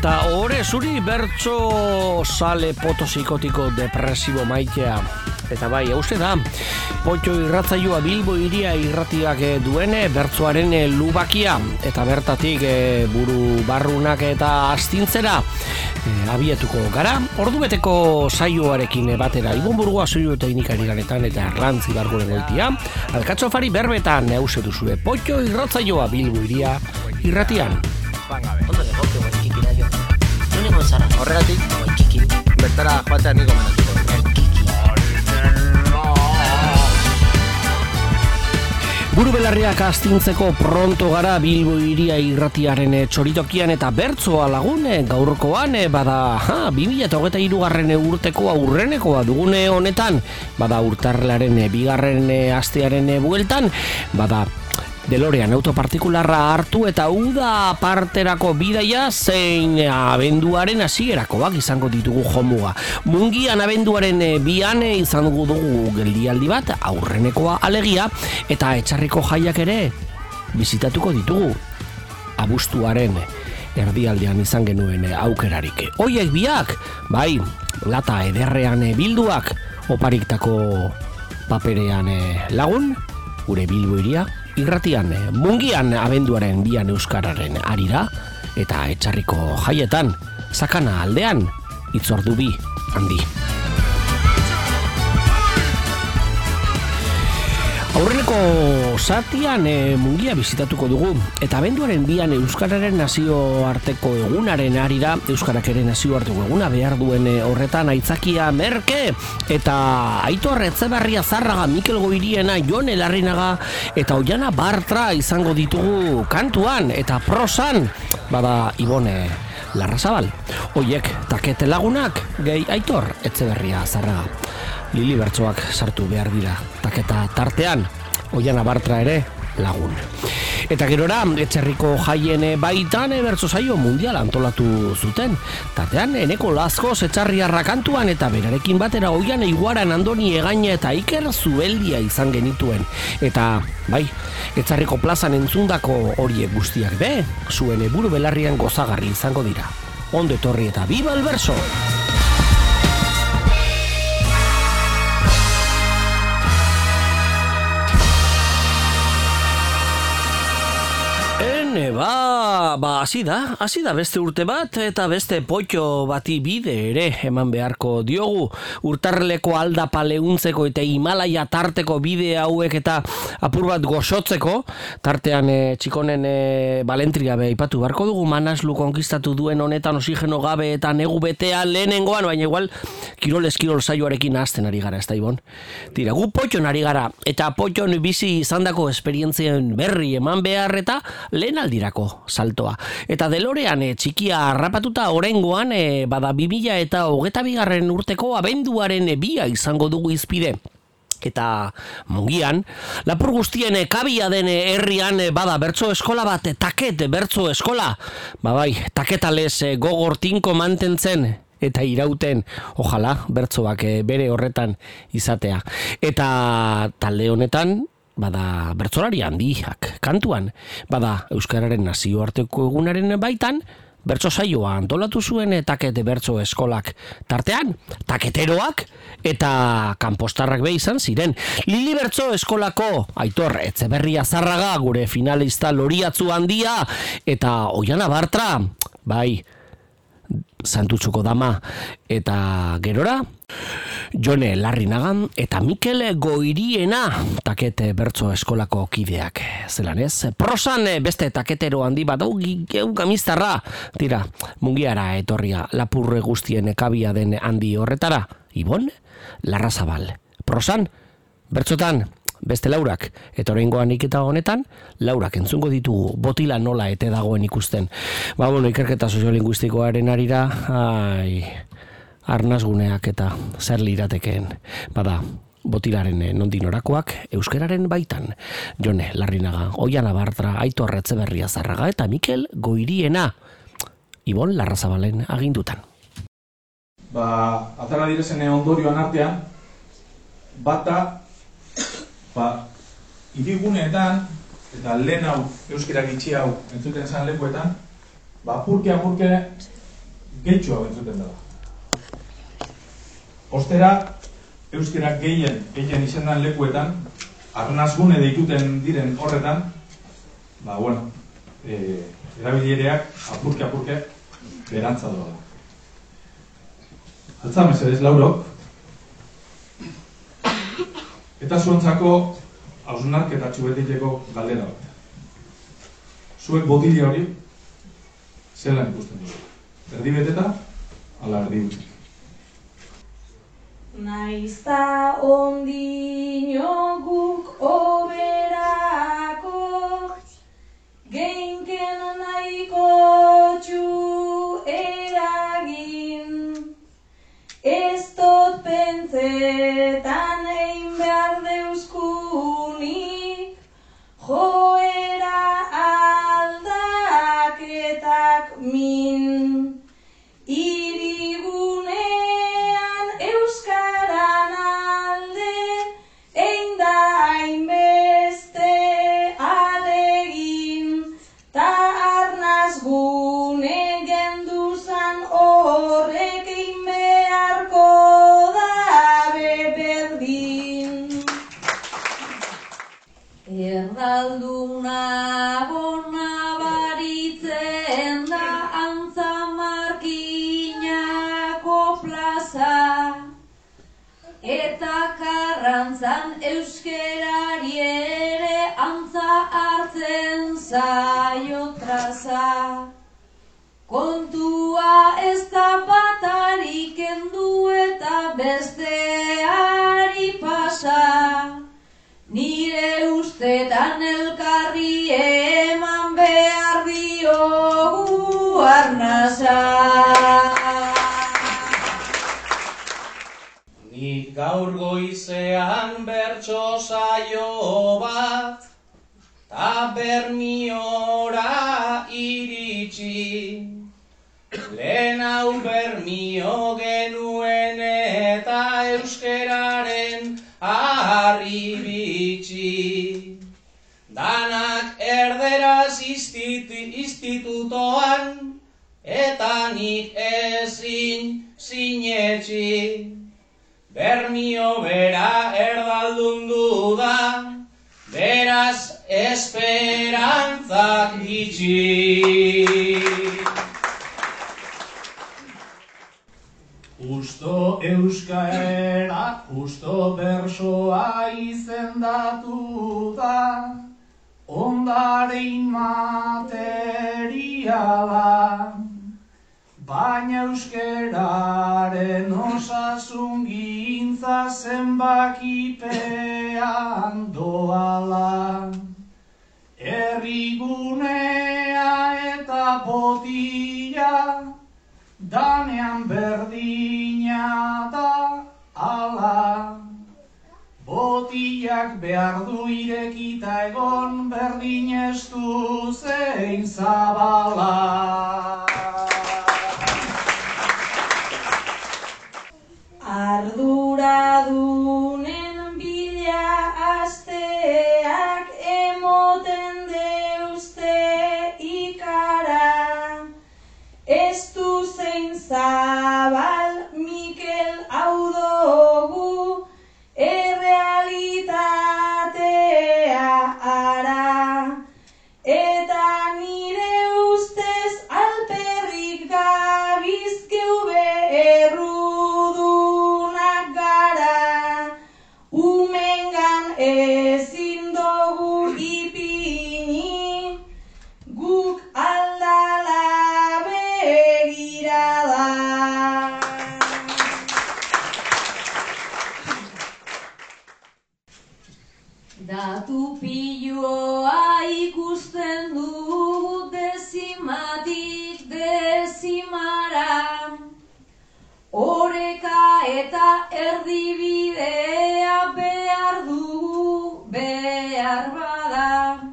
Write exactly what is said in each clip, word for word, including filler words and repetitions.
Eta ore zuri bertso sale potosikotiko depresibo maitea. Eta bai, hauze da, Potxo irratzaioa Bilbo Hiria irratiak duene bertsoaren lubakia. Eta bertatik buru barrunak eta astintzera abietuko gara. Ordubeteko saioarekin batera Ibon Burgoa soinu teknikari lanetan eta Arrantzi Bargoren goitia. Alkatzofari berbetan hauze duzue Potxo irratzaioa Bilbo Hiria irratian. Ondo legoke guen txikira jo. Nune gonzara, horregatik guen txikiri. Bertara joatea niko menatuko. Buru belarriak astintzeko pronto gara Bilbo Hiria irratiaren txoritokian eta bertsoa lagune gaurkoan bada ha, bi mila hogeita hirugarren urteko aurrenekoa dugune honetan, bada urtarrilaren bigarren astearen bueltan, bada DeLorean autopartikularra hartu eta uda parterako bidaia zein abenduaren hasierakoak izango ditugu jomuga. Mungian abenduaren bian izango dugu geldialdi bat aurrenekoa alegia eta etxarriko jaiak ere bizitatuko ditugu abuztuaren erdialdean izan genuen aukerarik. Hoiek biak, bai, lata ederrean bilduak opariktako paperean lagun, gure Bilbo Hiria irratian, mungian abenduaren bian euskararen arira eta etxarriko jaietan, sakana aldean, itzordu bi handi. Aurreneko zatian e, mungia bizitatuko dugu eta abenduaren bian euskararen nazioarteko egunaren arira, euskarak ere nazioarteko eguna behar duen horretan aitzakia Merke eta Aitor Etxeberria Zarraga, Mikel Goiriena, Jon Elarrinaga eta Oiana Bartra izango ditugu kantuan eta prosan, bada Ibone Larrazabal. Hoiek takete lagunak, gehi Aitor Etxeberria Zarraga. Lili bertsoak sartu behar dira taketa tartean, Oiana Bartra ere lagun. Eta gerora, etxerriko jaien baitan bertso saio mundial antolatu zuten. Tartean, Eneko Lazkoz etxarriarra kantuan eta berarekin batera Oiana Iguaran, Andoni Egaina eta Iker Zubeldia izan genituen. Eta, bai, etxarriko plazan entzundako horiek guztiak be, zuen buru belarrian gozagarri izango dira. Ondo etorri eta biba el verso! Ba, ba, hasi da, hasi da beste urte bat eta beste Potxo bati bide ere eman beharko diogu. Urtarreleko aldapa leuntzeko eta Himalaia tarteko bide hauek eta apur bat goxotzeko, tartean e, txikonen e, balentria be ipatu beharko dugu, Manaslu konkistatu duen honetan oxigeno gabe eta negu betea lehenengoan, baina igual kirol eskirol saioarekin hasten ari gara, ez da Ibon? Tira, gu Potxon ari gara eta Potxon bizi izandako esperientzien berri eman behar eta lehen aldirako saltoa. Eta DeLorean e, txikia harrapatuta orengoan e, bada bi mila eta hogeita bigarren urteko abenduaren e, bia izango dugu izpide. Eta mungian, lapur guztien kabia den herrian bada bertso eskola bat, taket bertso eskola. Ba bai, taketales gogor tinko mantentzen eta irauten, ojala, bertsoak bere horretan izatea. Eta talde honetan, bada bertsolari handiak kantuan, bada euskararen nazioarteko egunaren baitan, bertso saioa antolatu zuen takete bertso eskolak tartean, taketeroak eta kanpostarrak be izan ziren. Lili bertso eskolako Aitor Etxeberria Zarraga, gure finalista loriatzu handia, eta Oiana Bartra, bai, Santutxuko dama, eta gerora Jone Larrinagan eta Mikel Goiriena takete bertso eskolako kideak, zelan ez? Prosan beste taketero handi bat, geu gamistarra, tira, mungiara etorria lapurre guztien ekabia den handi horretara, Ibon Larrazabal. Prosan, bertsotan, beste laurak, eta oraingoan iketa honetan, laurak entzungo ditugu, botila nola ete dagoen ikusten. Ba, bueno, ikerketa soziolinguistikoaren arira, ai, arnazguneak eta zer liratekeen. Bada, botilaren nondinorakoak, euskararen baitan. Jone Larrinaga, Oiana Bartra, Aitor Etxeberria Zarraga eta Mikel Goiriena. Ibon Larrazabalen agindutan. Ba, atara direzen ondorioan artean, bata, ba, hiriguneetan, eta lehen hau, euskara gitxi hau, entzuten zan lekuetan, ba, apurke, apurke, gehitxoa entzuten dela. Ostera, euskera gehien, gehien izendan lekuetan, arnazgune deituten diren horretan, ba, bueno, e, erabiliereak apurke-apurke berantza doa da. Altza mesedez, Laurok, eta zuentzako hausnarketatxu betileko galdera bat. Zuek botila hori, zelan ikusten dugu? Erdi beteta, ala erdi utzik. Naizta ondino guk oberako, geinken nahiko txu eragin, ez dut pentsetan egin behar deuskunik, joera aldaketak min. Irigunean euskaran alde, ein da hainbeste alegin, ta arnaz gune genduzan horrek egin beharko dabe berdin. Erdalduna bona baritzen da antzamarkinako plaza, eta Karrantzan euskerari ere antza hartzen zaio traza. Kontua ez da batarik kendu eta besteari pasa, nire ustetan elkarri eman behar diogu arnaza. Nik gaur goizean bertso saio bat, ta Bermiora iritsi. Lehen hau Bermio genuen eta euskeraren harri bitxi. Danak erderaz institutoan, eta nik ezin sinetxi. Bermio bera erdaldundu da, beraz esperantzak itxi. Justo euskara, justo bersoa izendatu da, ondarein materiala, baina euskeraren osasungintza zenbakipean doala. Herrigunea eta botila, danean berdina da ala. Botilak behar du irekita egon, berdin ez du zein zabala. Arduradunen bila asteak emoten deuzte ikara, ez du zein zabal Mikel hau dugu, errealitatea ara, eta nire ustez alperrik gabizkeu errudunak gara, umengan ezin dugu ipini, guk aldala begirada. Datu piloa ikusten dugu dezimatik dezimara, oreka eta erdibidea behar dugu behar bada.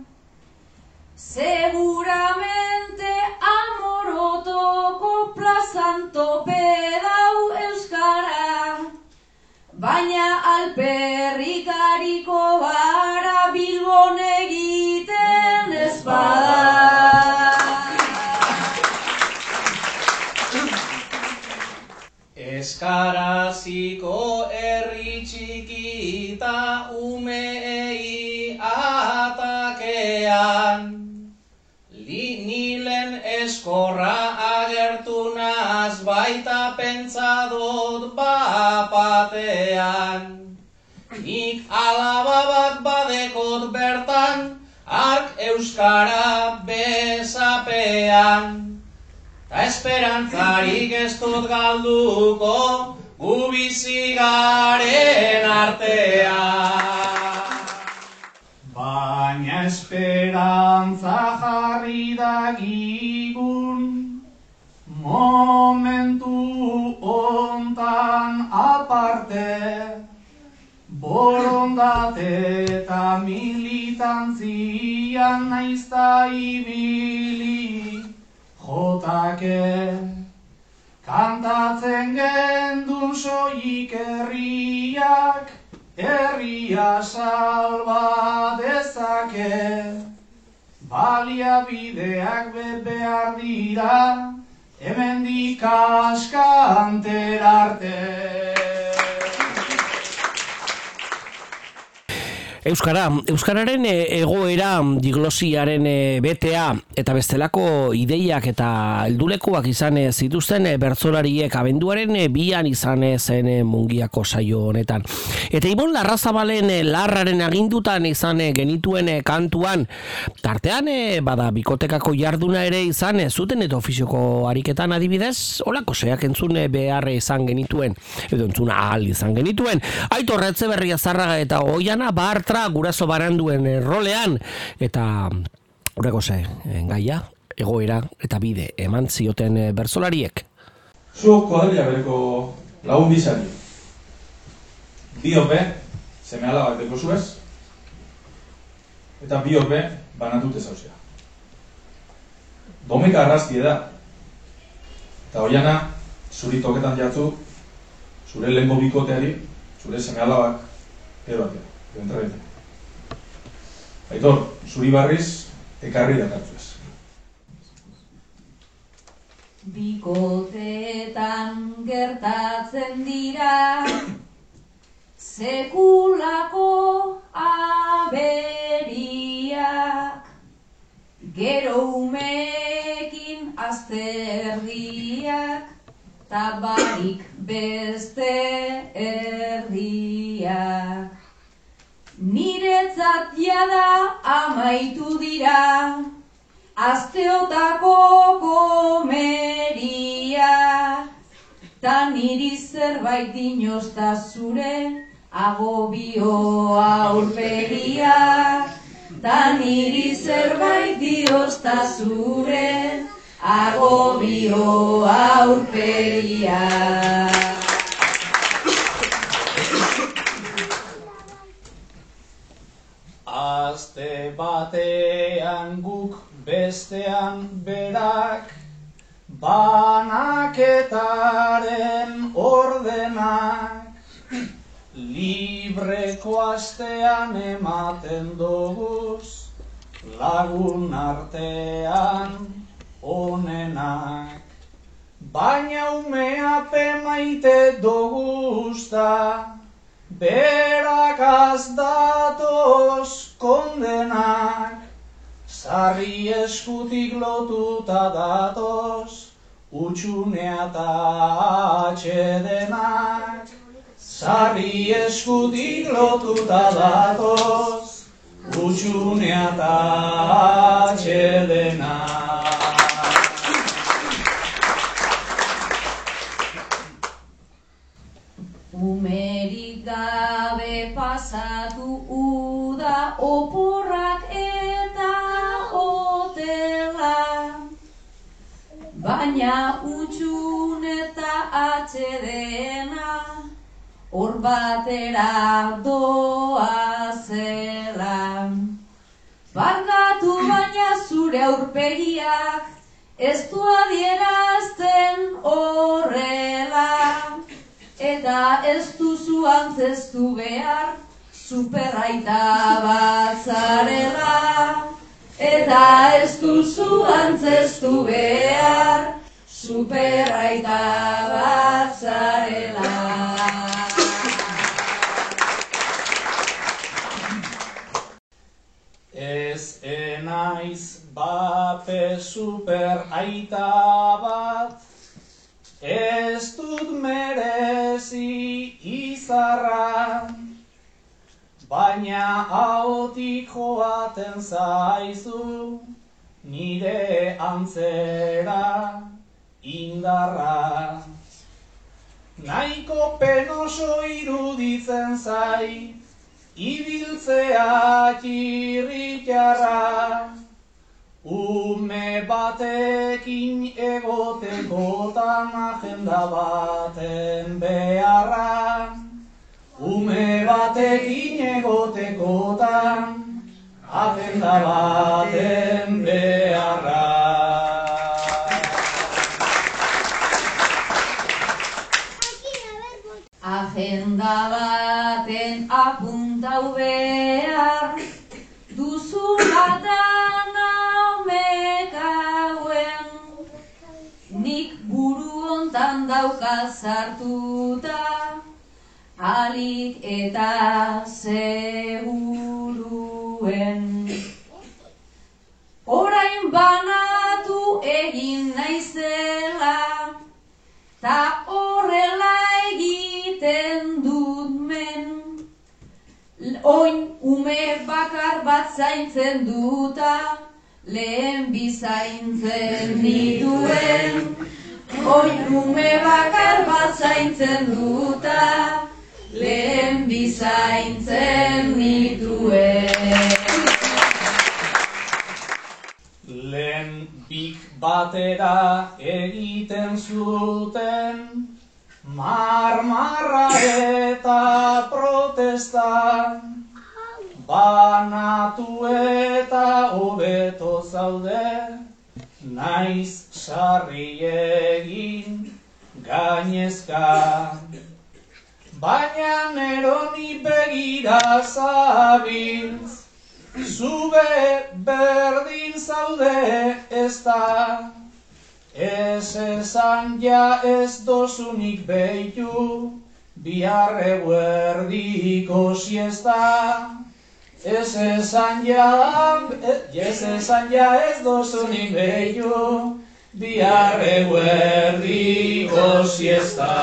Seguramente amorotoko plazan tope dau euskara, baina alperrikariko bara Bilbon egiten ez bada. batean, li nilen eskorra agertu naz baita pentsadot bapatean. Nik alaba bat badekot bertan, ark euskara bezapean. Ta esperantzarik ez dut galduko, gu bizi garen artean. Baina esperantza jarri dagigun, momentu hontan aparte, borondate eta militantzian naizta ibili jotake. Kantatzen gendun soilik herriak, herria salba dezake. Baliabideak behar dira, hemendik askanter arte. Euskara, Euskararen egoera, diglosiaren betea eta bestelako ideiak eta heldulekuak izan zituzten bertsolariek abenduaren bian izan zen Mungiako saio honetan. Eta Ibon Larrazabalen Larraren agindutan izan genituen kantuan, tartean bada bikotekako jarduna ere izan zuten eta ofizioko ariketan adibidez, holako zeak entzun behar izan genituen, edo entzun ahal izan genituen. Aitor Etxeberria Zarraga eta Oiana Bartra guraso baranduen rolean, eta horreko ze, gaia, egoera eta bide eman zioten bertsolariek. Zuok kuadrilla bereko lagun bizari. Biope, seme alabak deko zuez, eta biope banatute zauzea. Domeka arrastie da, eta Oiana, zuri toketan jatzu, zure lehengo bikoteari, zure seme alabak, edo atea. Aitor, zuri barriz, ekarri dakartzuez. Bikotetan gertatzen dira sekulako aberiak, gero umeekin azterdiak, tabarik beste erdiak. Niretzat jada amaitu dira asteotako komeria, ta niri zerbait dinozta zure agobio aurpegia, ta niri zerbait dinozta zure agobio aurpegia. Aste batean guk bestean berak, banaketaren ordenak, libreko astean ematen doguz, lagun artean onenak. Baina umea pemaite doguzta, berak azdatoz kondenak, sarri eskutik lotuta datoz, utxunea eta atxedenak. Sarri eskutik lotuta datoz, utxunea eta atxedenak. Umerik gabe pasatu uda, oporrak eta hotela, baina utxun eta atxedena hor batera doa zela. Barkatu baina zure aurpegiak ez du adierazten horrela, eta ez duzu antzestu behar, superraita bat zarela. Eta ez duzu antzestu behar, superraita bat zarela. Ez enaiz bape super aita bat, ez dut merezi izarra, baina ahotik joaten zaizu, nire antzera indarra. Nahiko penoso iruditzen zai, ibiltzea txirritarra, ume batekin egotekotan agenda baten beharra, ume batekin egotekotan agenda baten beharra. Agenda baten apuntau behar, duzu batan amekauen, nik buru hontan dauka sartuta, alik eta seguruen. Orain banatu egin naizela, ta horrela egiten dut men. Oin ume bakar bat zaintzen duta, lehen bizaintzen nituen. Oin ume bakar bat zaintzen duta, lehen bizaintzen nituen. Lehen bik batera egiten zuten, marmarra eta protesta, banatu eta hobeto zaude, naiz sarri egin gainezka. Baina neroni begira zabiltz, zube berdin zaude ez da. Ez esan ja ez dozunik behitu, bihar eguerdiko siesta. Ez esan ja, ez esan ja ez dozunik behitu, bihar eguerdiko siesta.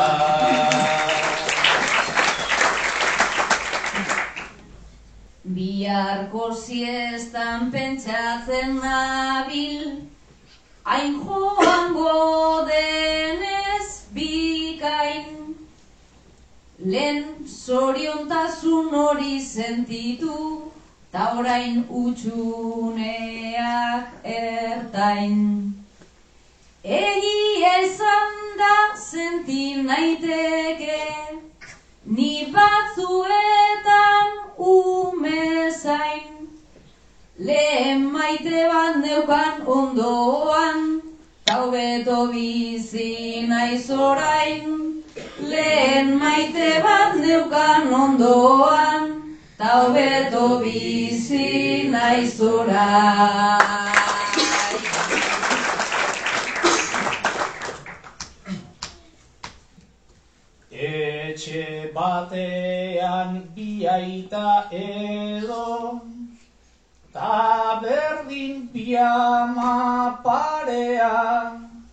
Biharko siestan pentsatzen nabil, hain joango denez bikain. Lehen zoriontasun hori sentitu, ta orain utxuneak ertain. Egia izan da senti naiteke, ni batzuetan ume zain. Lehen maite bat neukan ondoan, ta hobeto bizi naiz orain. Lehen maite bat neukan ondoan, ta hobeto bizi naiz orain. Etxe batean biaita edo, ta berdin pijama parea,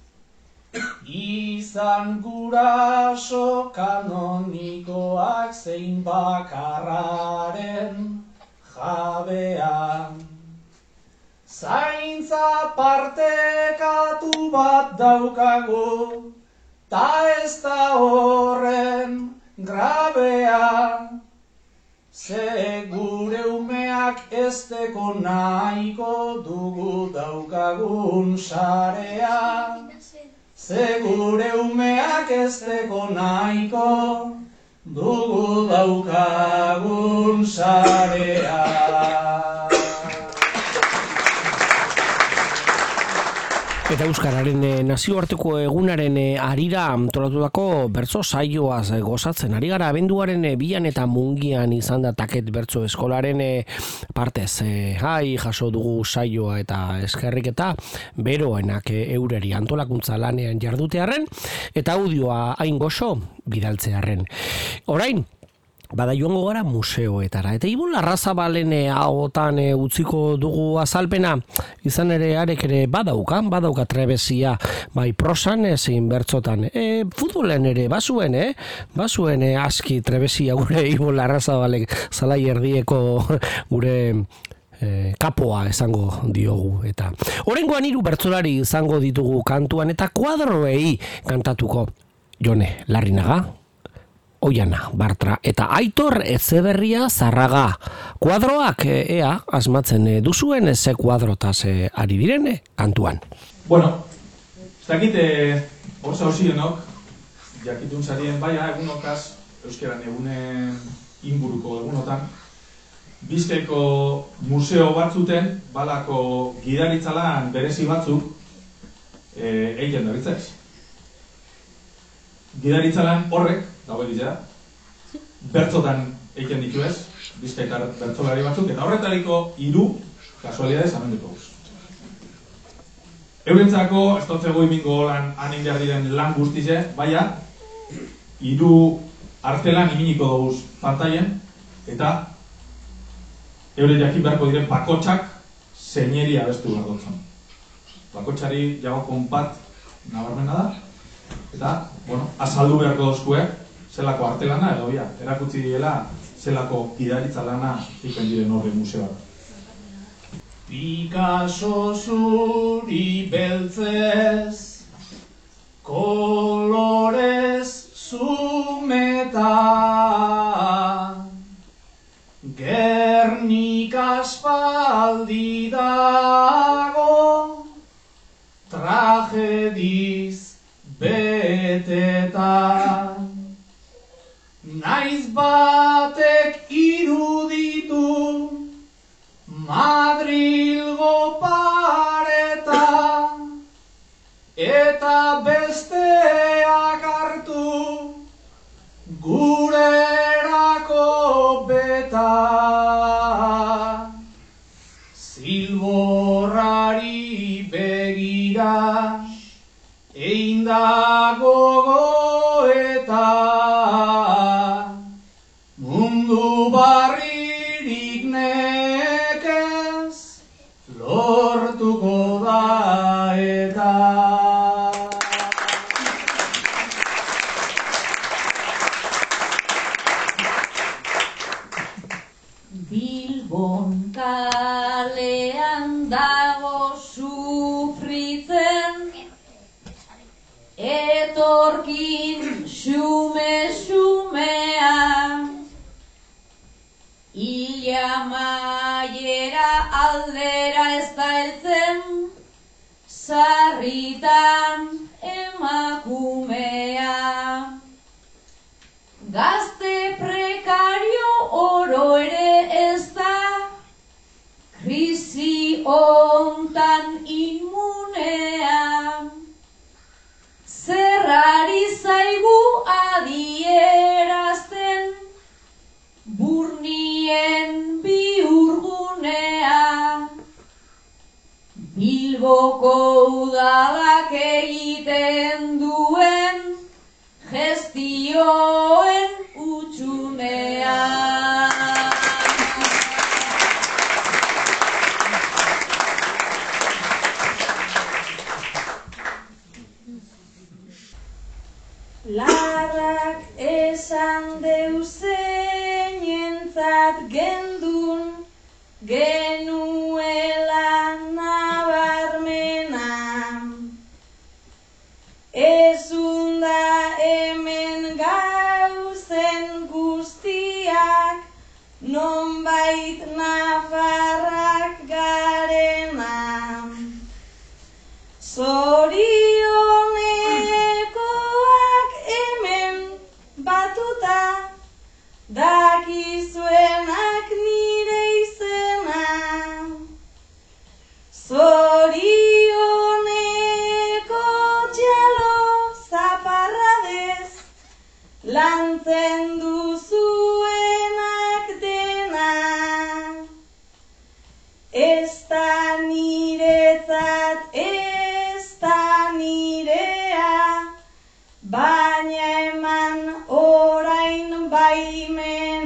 izan guraso kanonikoak zein bakarraren jabea. Zaintza partekatu bat daukagu, ta ez da horren grabea. Ze gure umeak ezteko nahiko dugu daukagun sarea. Ze gure umeak ezteko nahiko dugu daukagun sarea. Eta Euskararen e, nazioarteko egunaren e, arira antolatutako bertso saioaz e, gozatzen ari gara. Abenduaren e, bian eta mungian izan da taket bertso eskolaren e, partez. E, hai jaso dugu saioa eta eskerrik eta beroenak e, eureri antolakuntza lanean jardutearren eta audioa hain goxo bidaltzearren. Orain, bada joango gara museoetara. Eta Ibon Larrazabalen ahotan e, utziko dugu azalpena, izan ere arek ere badaukan, badauka trebesia, bai prosan ezin bertzotan. E, futbolen ere bazuen, eh? Bazuen e, aski trebesia gure Ibon Larrazabalek zalai erdieko gure e, kapoa esango diogu. Eta oraingoan hiru bertsolari izango ditugu kantuan eta kuadroei kantatuko Jone Larrinaga, Oiana Bartra eta Aitor Etxeberria Zarraga. Kuadroak ea asmatzen duzuen ze kuadrotaz ari direne kantuan. Bueno, ez dakit hor zauzienok, jakitun zarien baia egunokaz, euskeran egunen inguruko egunotan, Bizkaiko museo batzuten, balako gidaritzalan berezi batzuk e, egiten da bitzez. Gidaritzalan horrek, dago egitea, bertzotan egiten ditu ez, Bizkaitar bertzolari batzuk, eta horretariko hiru kasualidades amenduko guz. Eurentzako, ez dotzego imingo lan anin behar diren lan guztize, baina, hiru artelan iminiko doguz pantaien, eta eure jakin beharko diren bakotxak zeineri abestu behar dutzen. Bakotxari jago konpat nabarmena da, eta, bueno, azaldu beharko dozkue, zelako artelana edo bia, erakutsi diela zelako gidaritza lana iken diren horre museoa. Picasso zuri beltzez, kolorez zumeta, Gernik aspaldi dago, tragediz beteta. Naiz batek iruditu Madrilgo pareta, eta besteak hartu gurerako beta. Zilborrari begira einda gogoeta, mundu barririk nekez lortuko da eta. Bilbon kalean dago sufritzen, etorkin xume-xumea, Ila maiera aldera ez da heltzen, sarritan emakumea. Gazte prekario oro ere ez da, krisi hontan inmunea. Zerrari zaigu adierazten, Burnien bihurgunea. Bilboko udalak egiten duen gestioen utxunea. Larrak esan deusenentzat gendun, genuela nabarmena. Ezunda hemen gauzen guztiak, nonbait nafarrak garena. Zorionekoak hemen batuta, dakizuenak nire izena. Zorioneko txalo zaparradez, lantzen duzuenak dena. Ez da niretzat, ez da nirea, baina eman orain baimen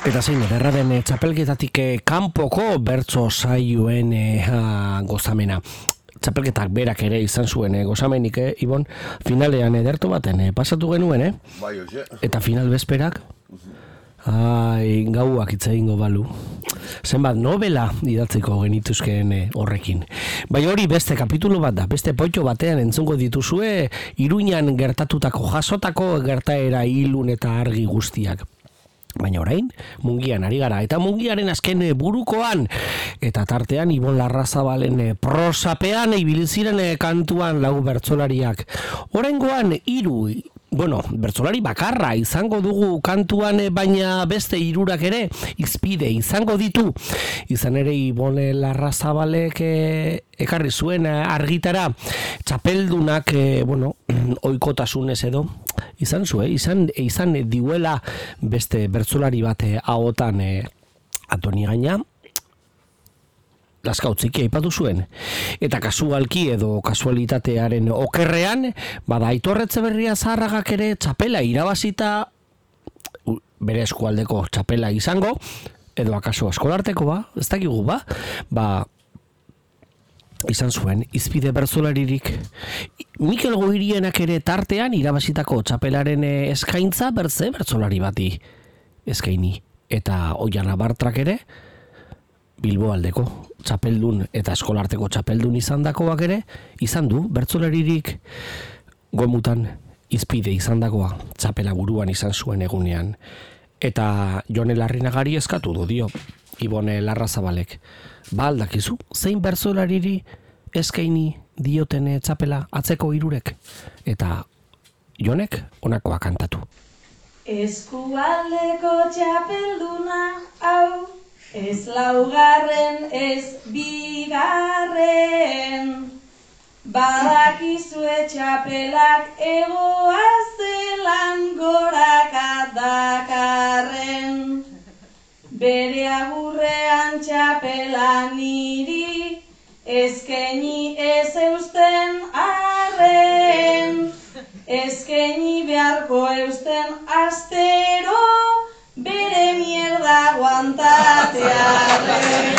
Eta zein ederra den eh, txapelketatik eh, kanpoko bertso saioen eh, ah, gozamena. Txapelketak berak ere izan zuen eh, gozamenik, eh, Ibon, finalean ederto baten eh, pasatu genuen, eh? Bai, hoxe. Eta final bezperak, ai, gauak hitz egingo balu. Zenbat novela idatziko genituzkeen eh, horrekin. Bai hori beste kapitulu bat da, beste poitxo batean entzungo dituzue Iruñan gertatutako jasotako gertaera ilun eta argi guztiak. Baina orain, Mungian ari gara, eta Mungiaren azken burukoan, eta tartean Ibon Larrazabalen prosapean ibili ziren kantuan lau bertsolariak. Oraingoan hiru, bueno, bertsolari bakarra izango dugu kantuan, baina beste hirurak ere izpide izango ditu. Izan ere Ibon Larrazabalek eh, ekarri zuen argitara txapeldunak, eh, bueno, oikotasunez edo, izan zu, eh? izan, izan diuela beste bertsolari bat ahotan eh, Atoni Gaina, laskautziki aipatu zuen. Eta kasualki edo kasualitatearen okerrean, bada Aitor Etxeberria Zaharragak ere txapela irabazita, bere eskualdeko txapela izango, edo akaso eskolarteko ba, ez dakigu ba, ba, izan zuen, izpide bertsolaririk. Mikel Goirienak ere tartean irabazitako txapelaren eskaintza bertze bertsolari bati eskaini. Eta Oiana Bartrak ere, Bilboaldeko txapeldun eta eskolarteko txapeldun izandakoak ere, izan du bertsolaririk gomutan izpide izandakoa txapela buruan izan zuen egunean. Eta Jone Larrinagari eskatu du dio, Ibon Larrazabalek. Ba aldakizu, zein bertsolariri eskaini diotene txapela atzeko hirurek? Eta Jonek honakoa kantatu. Eskualdeko txapelduna, hau, ez laugarren, ez bigarren. Badakizue txapelak egoa zelan goraka dakarren. Bere agurrean txapela niri, eskaini ez eusten arren. Eskaini beharko eusten astero, bere mierda guantatearren.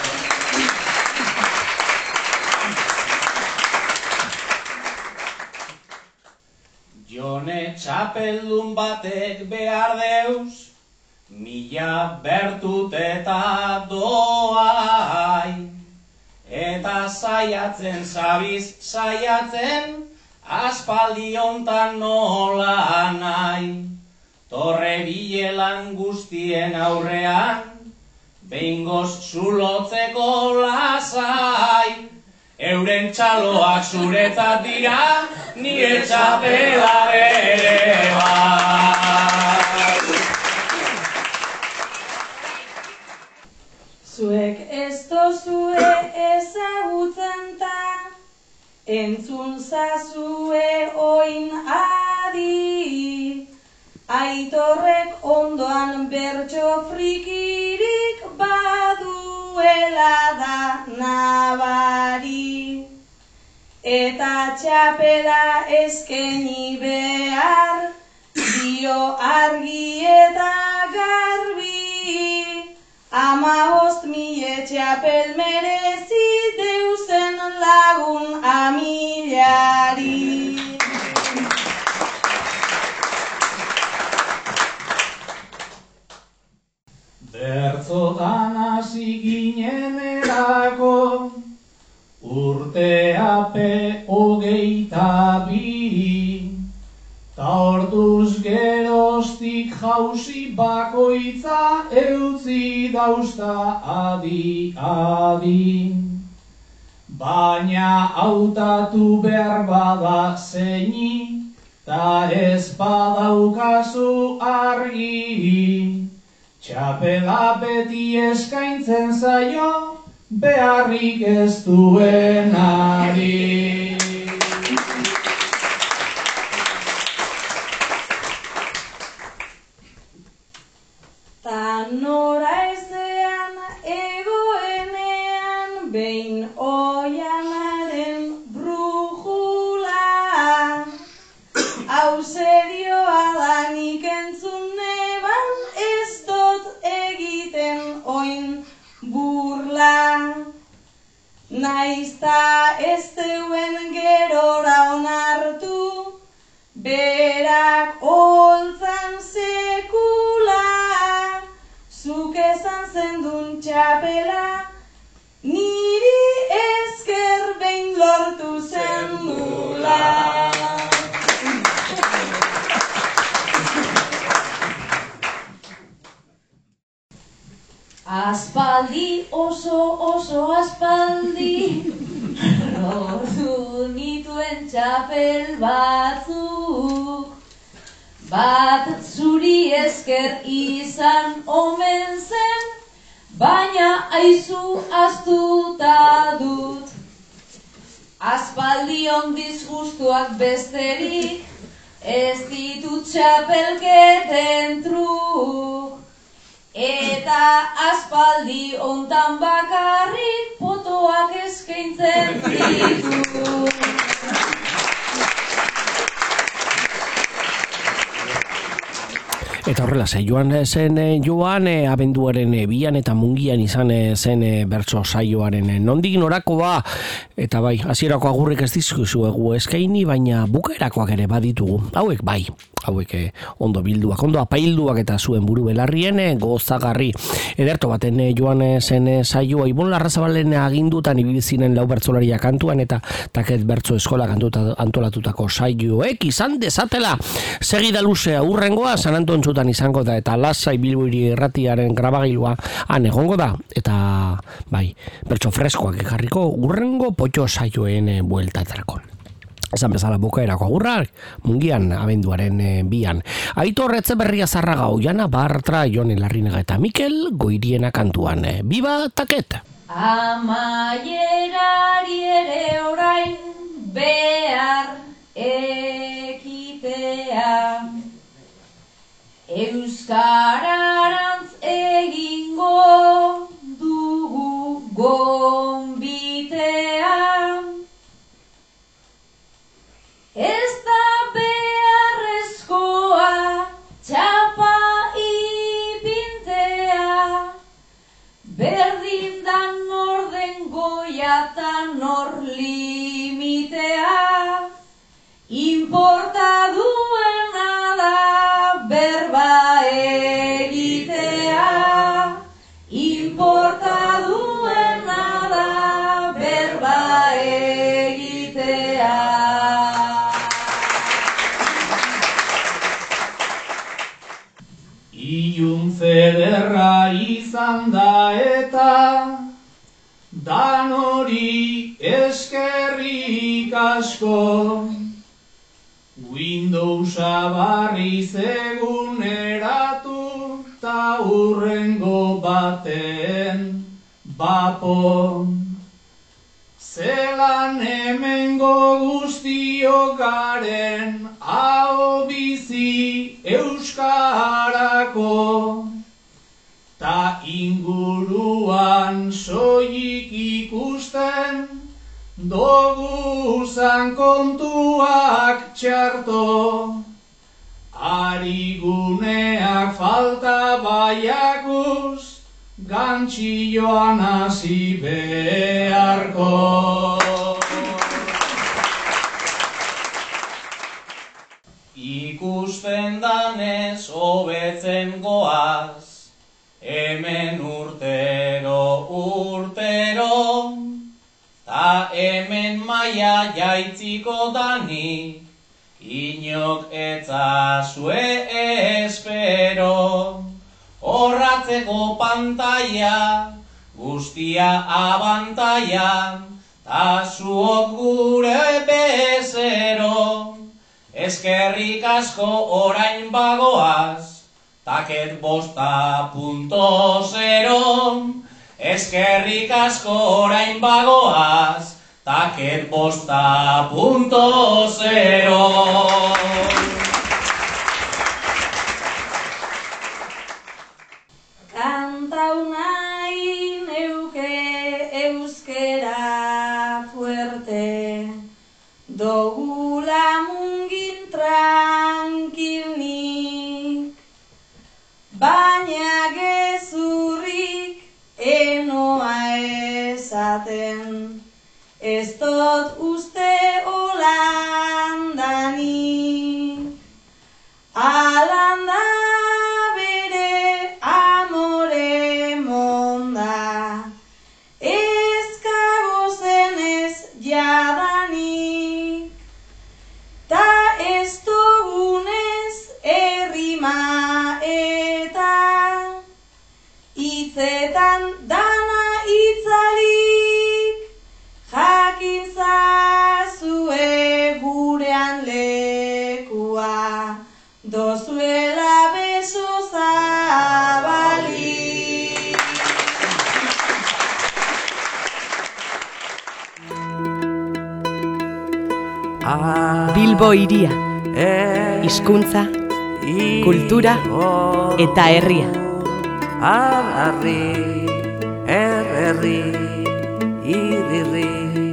Jone txapeldun batek behar deus, mila bertut eta doai. Eta saiatzen zabiz, saiatzen, aspaldi hontan nola nahi. Torre bilelan guztien aurrean, behingoz zulotzeko lasai. Euren txaloak zuretzat dira, nire txapela bere bat. Zuek ez tozue ezagutzen ta, entzun zazue oin adi. Aitorrek ondoan bertso frikirik baduela da nabari. Eta txapela eskaini behar, dio argi eta garbi. Hamabost mile txapel merezi deusen lagun amilari. Bertzotan hasi ginen erako, urteape hogeita bi. Ta orduz geroztik jauzi bakoitza eutzi dauzta adi adi. Baina hautatu behar bada zeini, ta ez badaukazu argi. Txapela beti eskaintzen zaio, beharrik ez duenari. Ta nora ezean egoenean, behin oianaren brujula. Hau serioa da nik entzun neban, ez dut naizta ez deuen gerora onartu, berak ontzan sekula, zuk esan zendun txapela, niri esker behin lortu zendula. Aspaldi, oso oso aspaldi, lortu nituen txapel batzuk. Bat zuri esker izan omen zen, baina aizu astuta dut. Aspaldi ondiz gustuak besterik, ez ditut txapelketen truk. Eta aspaldi ontan bakarrik potoak eskaintzen ditut. Eta horrela, saioan zen joan, e, abenduaren e, bian eta mungian izan e, zen e, bertso saioaren e, nondik norakoa, eta bai, hasierako agurrik ez dizkizuegu eskaini, baina bukaerakoak ere baditugu, hauek bai, hauek e, ondo bilduak, ondo apailduak eta zuen buru belarrien e, gozagarri. Ederto baten e, joan e, zen e, saioa, Ibon Larrazabalen agindutan ibilizinen lau bertsolaria kantuan eta taket bertso eskola kantuta, antolatutako saioek izan dezatela. Segida luzea urrengoa, San Anton zutan izango da eta lasai Bilburi irratiaren grabagilua han egongo da eta bai, bertso freskoak ekarriko urrengo potxo saioen e, bueltatzerako. Esan bezala bukaerako agurrak, mungian abenduaren e, bian. Aitor Etxeberria Zarraga, Oiana Bartra, Jon Larrinaga eta Mikel Goiriena kantuan. E, Biba taket! Amaierari ere orain behar ekitea, Euskararantz egingo dugu gonbitea. Ez da beharrezkoa txapa ipintea, berdin da nor den goia eta nor limitea. Importa duena da berba egitea, importa duena da berba egitea. Iluntze derra izan da eta danori eskerrik asko. Windowsa barriz eguneratu ta hurrengo baten bapo. Zelan hemengo guztiok garen hau bizi euskarako, ta inguruan soilik ikusten doguzan kontuak txarto. Ariguneak falta baiakuz, gantxilloan hasi beharko. Ikusten danez hobetzen goaz, hemen urtero urtero, ta hemen maia jaitziko danik, inok etzazue espero. Horratzeko pantaia, guztia abantaia, ta zuok gure bezero. Eskerrik asko orain bagoaz, taket bosta punto zero. Eskerrik asko orain bagoaz, taket bosta punto zero. Kantau nahi neuke euskera fuerte, dogula mungin tranquilnik, baina gezurrik enoa esaten, ez dut uste holandanik. Alanda bere amore monda, ez kagozen ez jadanik, ta ez dugunez errima eta hitzetan dana itzalik, jakin zazue gurean lekua, dozuela beso zabalik. Bilbo hiria, hizkuntza, kultura eta herria. Arri, erri, irri.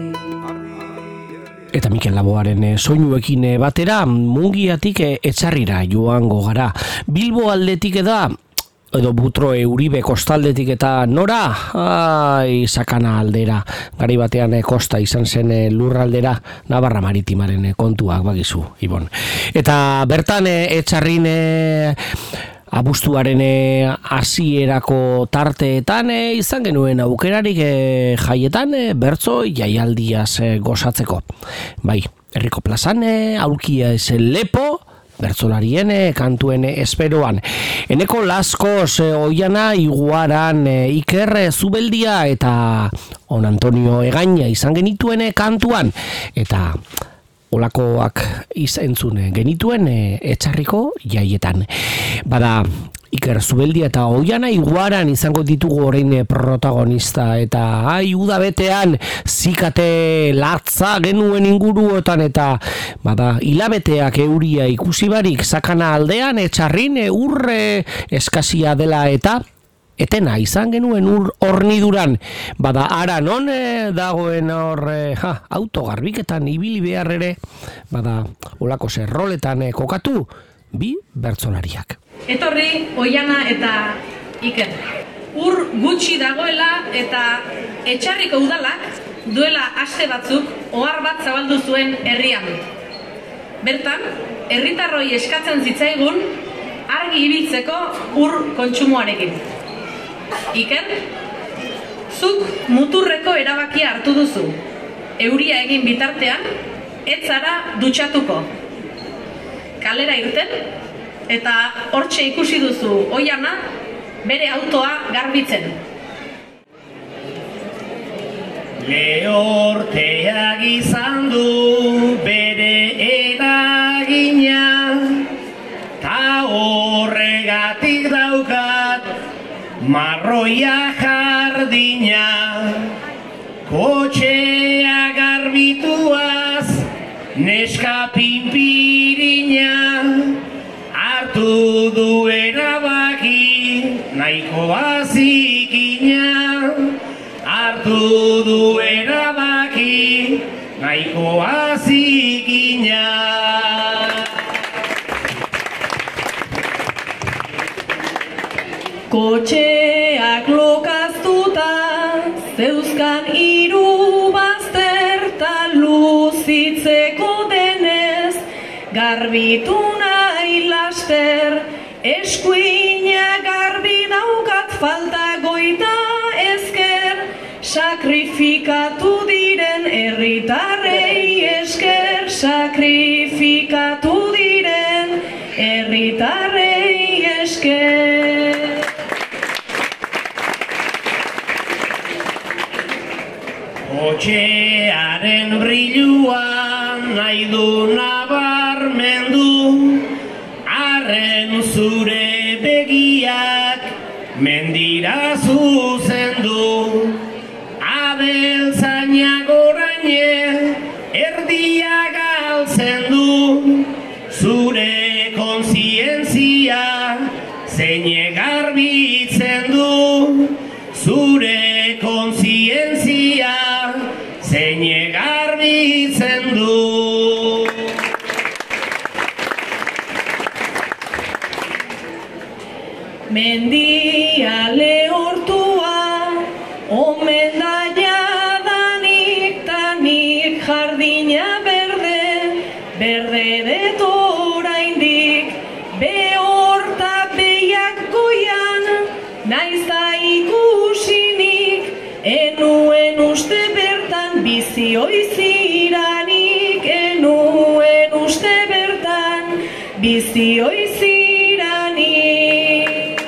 Eta Mikel Laboaren soinuekin batera Mungiatik Etxarrira joango gara. Bilbo aldetik da, edo Butroe Uribe kostaldetik eta nora, ai, Sakana aldera. Gari batean kosta izan zen lurraldera, Navarra Maritimaren kontuak bagizu, Ibon. Eta bertan Etxarrin abuztuaren hasierako tarteetan e, izan genuen aukerarik e, jaietan e, bertso jaialdiaz e, gozatzeko. Bai, herriko plazan e, aulkia ez lepo, bertsolarien e, kantuen e, esperoan. Eneko Laskoz, e, Oiana, Iguaran, e, Iker, e, Zubeldia eta On Antonio Egaña izan genituen e, kantuan. Eta olakoak izentzun genituen e, Etxarriko jaietan. Bada, Iker Zubeldia eta Oiana Iguaran izango ditugu orain protagonista, eta ai, uda betean zikate latza genuen inguruotan, eta bada, hilabeteak euria ikusi barik Sakana aldean Etxarrin e, urre eskasia dela eta etena izan genuen ur horniduran. Bada, ara non e, dagoen hor e, ha, autogarbiketan ibili behar ere, bada, olako zerroletan e, kokatu, bi bertsolariak. Etorri Oiana eta Iker. Ur gutxi dagoela eta Etxarriko udalak duela aste batzuk ohar bat zabaldu zuen herrian. Bertan, herritarroi eskatzen zitzaigun argi ibiltzeko ur kontsumoarekin. Iker, zuk muturreko erabakia hartu duzu. Euria egin bitartean, ez zara dutxatuko. Kalera irten, eta hortxe ikusi duzu Oiana bere autoa garbitzen. Lehorteak izan du bere eragina, ta horregatik daukat marroia jardina. Kotxea garbituaz neska pinpirina, hartu du erabaki nahikoa zikina. Hartu du erabaki nahikoa zikina. Kotxeak lokaztuta zeuzkan hiru bazter ta luzitzeko denez, garbitu nahi laster, eskuina garbi daukat falta goita ezker, sakrifikatu diren herritarrei esker, sakrifikatu diren herritarrei esker. Kotxearen brilluan nahi du nabarmendu, arren zure begiak mendira zuzendu. Abeltzainak oraine erdia galtzen du, zure kontzientzia zeine garbitzen du. Zure kontzientzia zeine garbitzen du. Mendia lehortua omen da jadanik ta enuen uste bertan bizi oiziranik, enuen uste bertan bizi oiziranik.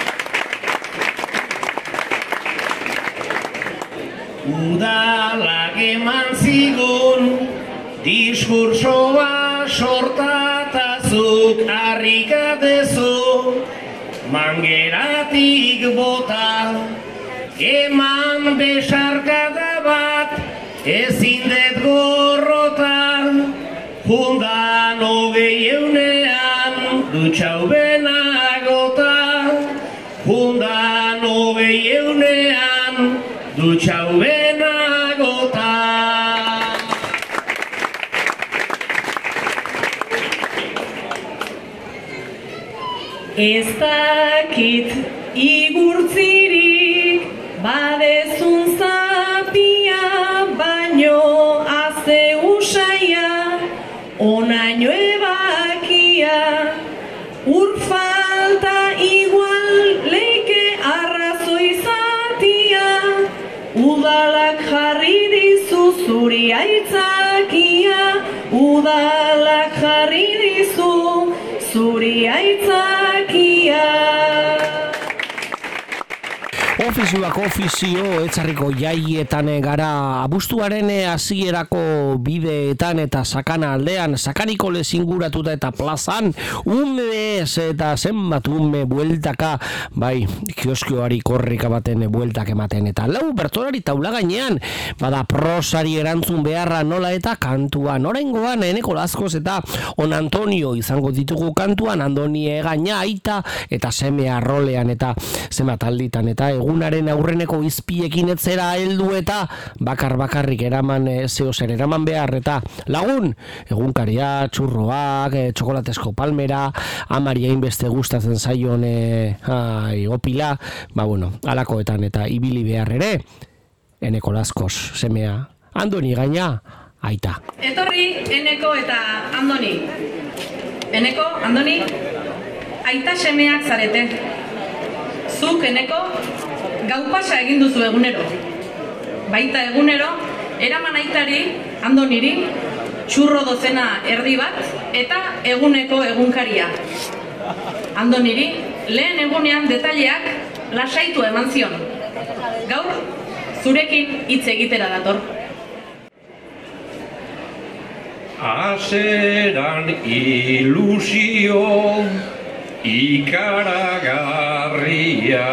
Udalak eman zigun diskursoa sortatazuk harrikatezu, mangeratik bota eman besarkada bat ezin dut gorrota, jundan hogei eunean dutxau benagota, jundan hogei eunean dutxau benagota. Ez dakit igurtzirik badezun zapia, baino aze usaia, onaino ebakia, ur falta igual leike arrazoi zatia, udalak jarri dizu zuri aitzakia, udalak jarri dizu zuri aitzakia. Ofizioak ofizio, etzarriko jaietan gara abuztuaren hasierako bideetan eta sakana aldean, sakaniko lezinguratuta eta plazan, umez eta zenbat ume bueltaka, bai, kioskioari korrika baten bueltak ematen, eta lau bertolari taula gainean, bada prosari erantzun beharra nola eta kantuan, oraingoan Eneko Lazkoz eta On Antonio izango ditugu kantuan, Andoni Egaña aita eta semea rolean eta zenbat alditan eta egunaren aurreneko izpiekin etzera heldu eta bakar bakarrik eraman e, zeo zer eraman behar eta lagun egunkaria, txurroak, e, txokolatesko palmera, amari hainbeste gustatzen zaion e, ai, opila, ba bueno, alakoetan eta ibili behar ere, Eneko Lazkoz semea, Andoni Egaña aita. Etorri Eneko eta Andoni. Eneko, Andoni, aita semeak zarete. Zuk, Eneko, gau pasa egin duzu egunero. Baita egunero, eraman aitari, Andoniri, txurro dozena erdi bat, eta eguneko egunkaria. Andoniri, lehen egunean detaileak lasaitu eman zion. Gaur, zurekin hitz egitera dator. Aseran ilusio ikaragarria,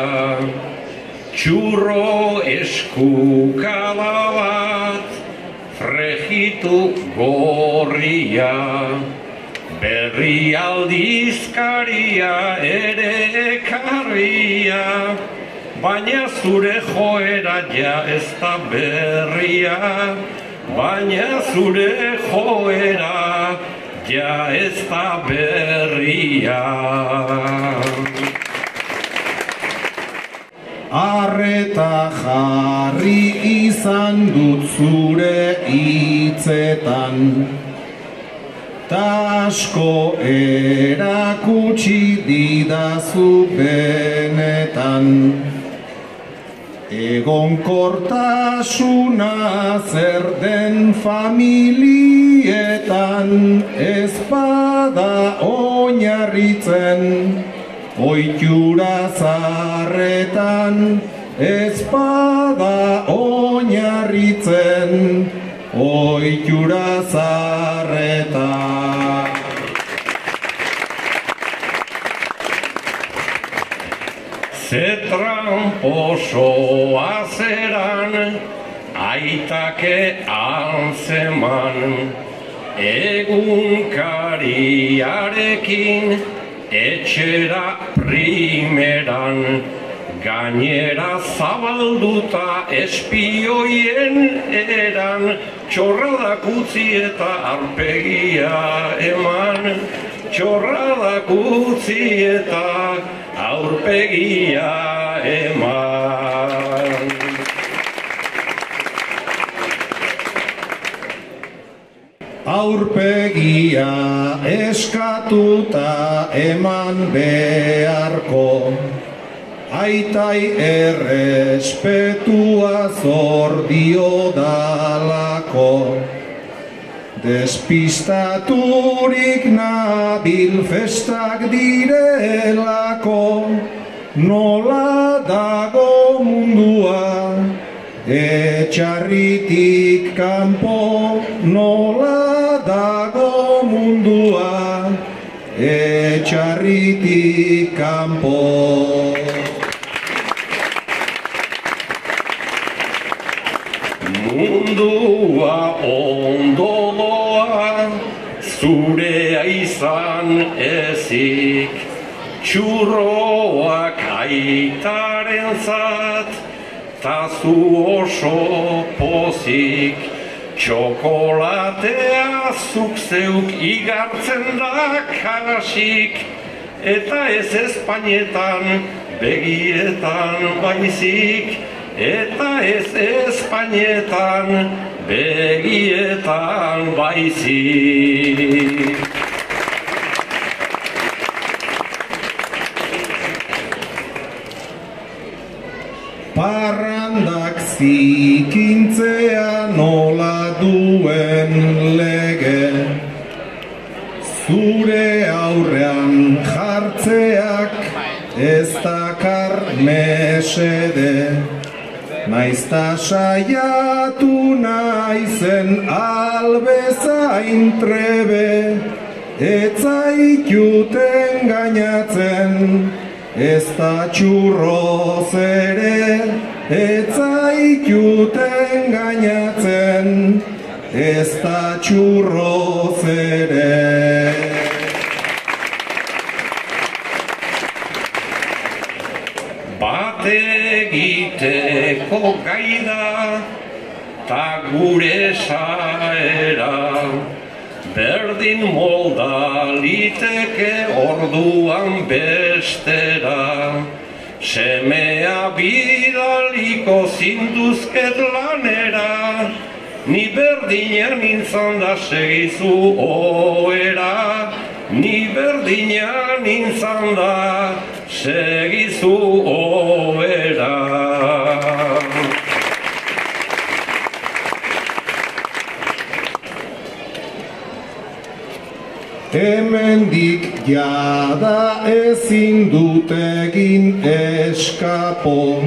txurro eskukala bat, frejitu gorria, berri aldizkaria ere ekarria, baina zure joera ja ez da berria, baina zure joera ja ez da berria. Arreta jarri izan dut zure hitzetan, ta asko erakutsi didazu benetan. Egonkortasuna zer den familietan, ez bada oinarritzen, ohitura zaharretan, ez bada oinarritzen, ohitura zaharretan. Zetran osoa zeran, aitake antzeman, egunkariarekin etxera primeran, gainera zabalduta espioien eran, txorradak utzi eta arpegia eman, txorradak utzi eta aurpegia eman. Aurpegia eskatuta eman beharko, aitai errespetua zor dio dalako. Despistaturik nabil festak direlako, nola dago mundua, etxarritik kanpo, nola dago mundua, etxarritik kanpo. Mundua ondo doa, zurea izan ezik, txurroak aitaren zat, tazu oso pozik, txokolatea zuk zeuk igartzen da kasik, eta ez Espainetan begietan baizik, eta ez Espainetan begietan baizik. Parrandak zikintzea nola duen lege, zure aurrean jartzeak ez dakar mesede. Naizta saiatu naizen albezain trebe, etzaituten gainatzen, ez da txurroz ere, etzaituten gainatzen, ez da txurroz ere. Bat egiteko gaida, ta gure saera, berdin molda liteke orduan bestera, semea bidaliko zinduzket lanera, ni berdina nintzan da segizu oera, ni berdina nintzan da segizu oera. Hemendik jada ezin dut egin eskapo,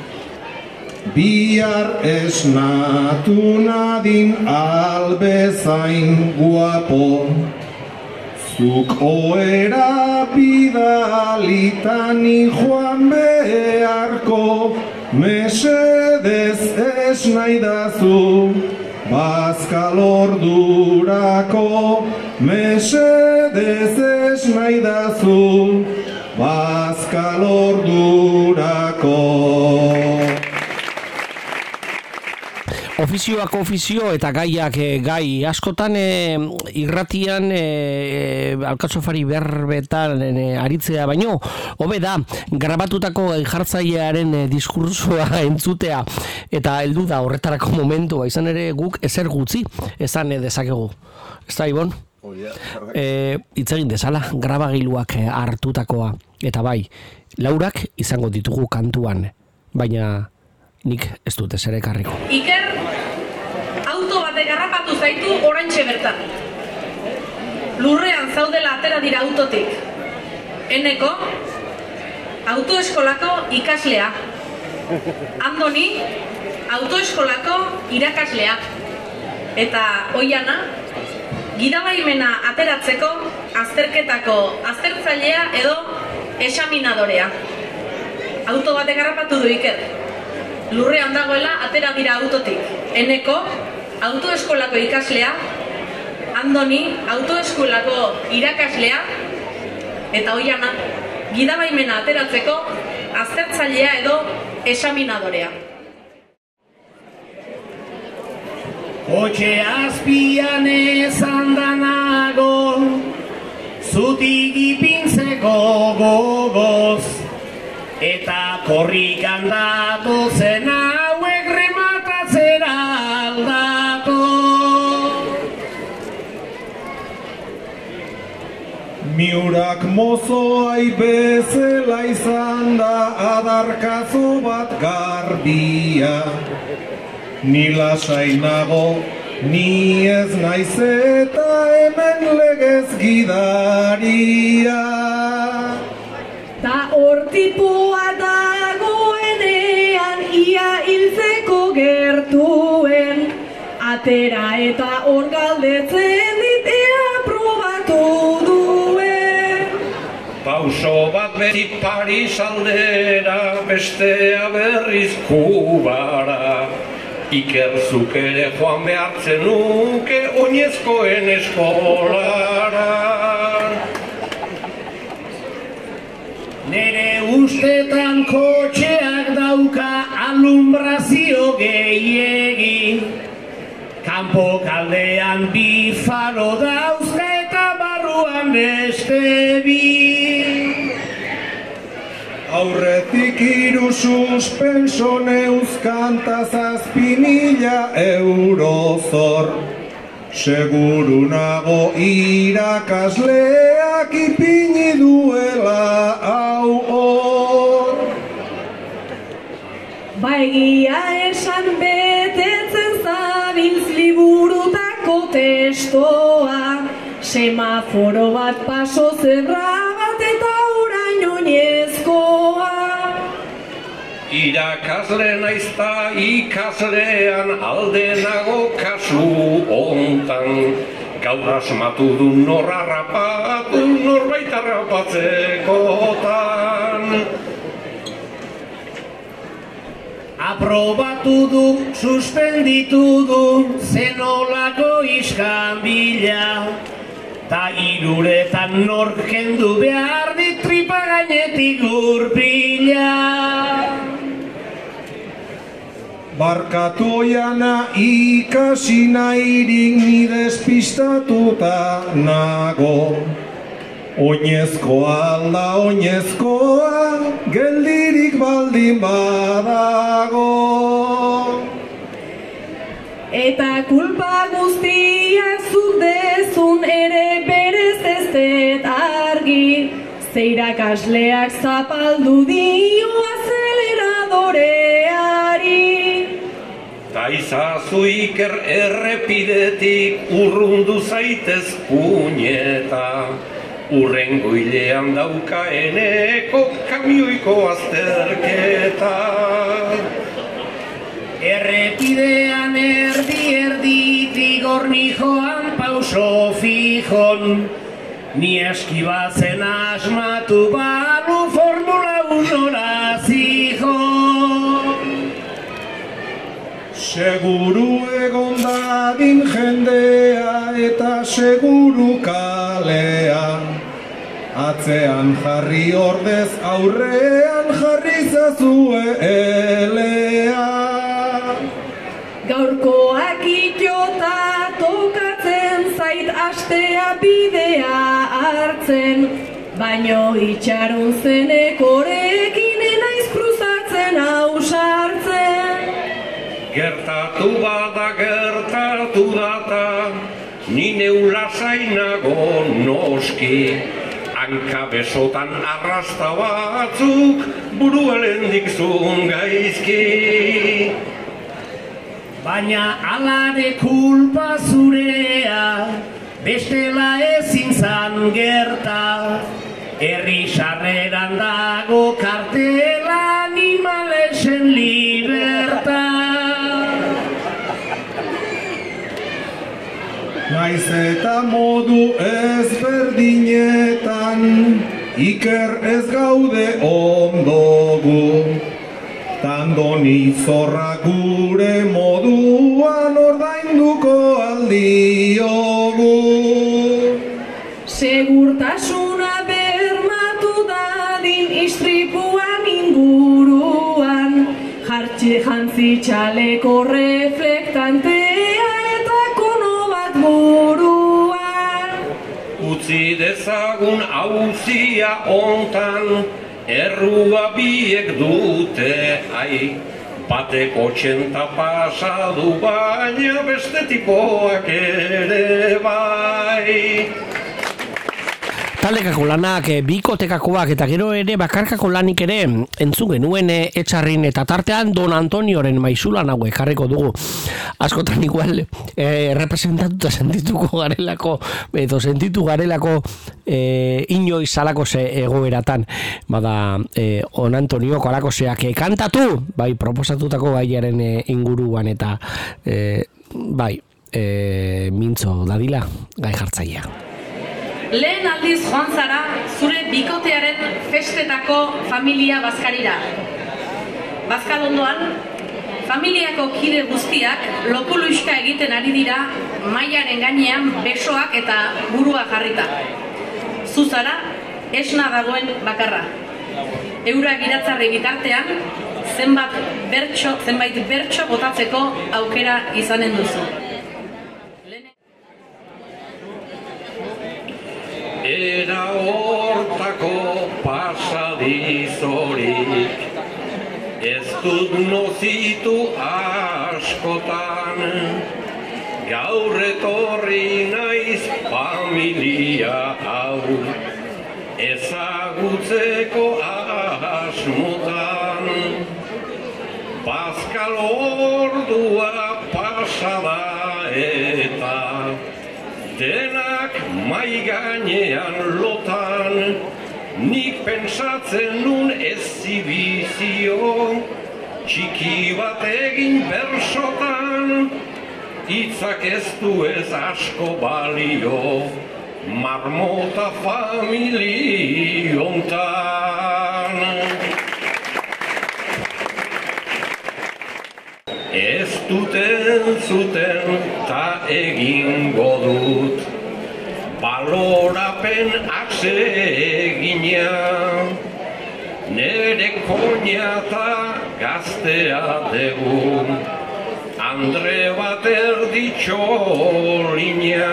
bihar esnatu nadin albezain guapo. Zuk oera bidalitani joan beharko, mesedez ez nahi dazu, bazkal ordurako, mesedez ez nahi dazu, bazkal ordurako. Ofizioak ofizio eta gaiak e, gai askotan e, irratian e, alkatzofari berbetan e, aritzea baino hobe da grabatutako jartzailearen e, diskursoa entzutea eta heldu da horretarako momentua, izan ere guk ezer gutxi esan e, dezakegu. Ez da, Ibon? E, hitz egin dezala grabagailuak hartutakoa eta bai, laurak izango ditugu kantuan, baina nik ez dut ezer ekarriko. Iker, auto batek harrapatu zaitu oraintxe bertan. Lurrean zaudela atera dira autotik. Eneko, autoeskolako ikaslea. Andoni, autoeskolako irakaslea. Eta Oiana, gidabaimena ateratzeko azterketako aztertzailea edo esaminadorea. Auto batek harrapatu du Iker. Lurrean dagoela atera dira autotik. Eneko, autoeskolako ikaslea, Andoni, autoeskolako irakaslea, eta Oiana, gidabaimena ateratzeko aztertzailea edo esaminadorea. Kotxe azpian ezan danago, zutik ipintzeko gogoz, eta korrikan datu zen hauek rematatzera aldatu. Miura Urak mozoai bezala izan da adarkazo bat garbia. Ni lasai nago, ni ez naiz eta hemen legez gidaria. Ta hortipoa dagoenean ia hiltzeko gertuen, atera eta hor galdetzen dit ea probatu duen. Pauso bat beti Paris aldera, bestea berriz Kubara. Ikerzuk ere joan behartzen nuke oinezkoen eskolara. Nere ustetan kotxeak dauka alumbrazio gehiegi. Kanpo kaldean bi faro dauzka eta barruan beste bi. Aurretik hiru suspenso neuzkanta zazpi mila euro zor. Seguru nago irakasleak ipini duela hau hor. Ba egia esan betetzen zabiltz liburutako testoa, semaforo bat paso zebra bat eta orain oinezkoa. Irakasle naizta ikaslean alde nago kasu hontan. Gaur asmatu du nor harrapatu norbait harrapatzekotan. Aprobatu du, suspenditu du, zenolako iskanbila. Ta iruretan nork kendu behar dit tripa gainetik gurpila. Barkatu oiana ikasi nahirik ni despistatuta nago. Oinezkoa alda oinezkoa, geldirik baldin badago. Eta kulpa guztia zuk dezun ere berez ez dut argi, ze irakasleak zapaldu dio azeleradoreari. Ta izazu Iker errepidetik urrundu zaitez puñeta. Urrengo hilean dauka eneko kamioiko azterketa. Errepidean erdi erditik horni joan pauso fijon. Ni eskibatzen asmatu balu Formula unora zijon. Seguru egon dadin jendea eta seguru kalea. Atzean jarri ordez aurrean jarri zazue elea. Gaurkoak itota tokatzen zait astea bidea hartzen, baino itxarun zenekorekin enaiz kruzatzen ausartzen. Gertatu bada gertatu data, ni neu lasainago noski. Hanka besotan arrasta batzuk buru elendik zun gaizki. Baina alare kulpa zurea, bestela ezin zan gerta. Herri sarreran dago kartela animalesen liberta. Naiz eta modu ezberdinetan, Iker ez gaude ondogu. Tandoni zorra gure moduan ordainduko aldiogu. Segurtasuna bermatu dadin istripuan inguruan, jartxe jantzi txaleko reflektantea eta kono bat buruan. Utzi dezagun auzia hontan, errua biek dute ai. Batek otxenta pasadu baina beste tipoak ere bai. taldekako lanak, bikotekakoak eta gero ere bakarkako lanik ere entzun genuen Etxarrin eta tartean Don Antonioren maisulan hau ekarriko dugu. Askotan igual eh, representatuta sentituko garelako edo sentitu garelako eh, inoiz alako ze egoeratan. Bada eh, Don Antonioko alako zeak kantatu, bai proposatutako gaiaren eh, inguruan eta eh, bai eh, mintzo dadila gai jartzailea. Lehen aldiz joan zara zure bikotearen festetako familia bazkarira. Bazkalondoan, familiako kide guztiak lokuluiska egiten ari dira mailaren gainean besoak eta burua jarrita. Zuzara, esna dagoen bakarra. Eura giratzarri bitartean, zenbat bertso, zenbait bertso botatzeko aukera izanen duzu. Era hortako pasadizorik, ez dut nozitu askotan, gaur etorri naiz familia hau, ezagutzeko asmotan. Bazkal ordua pasada eta denak mai gainean lotan, nik pentsatzen nun ezibizio, txiki bat egin bersotan, hitzak ez du ez asko balio, marmota familiontan. Ez duten zuten ta egingo dut, balorapen atsegina, nere koina ta gaztea degun, andre bat erditxolina,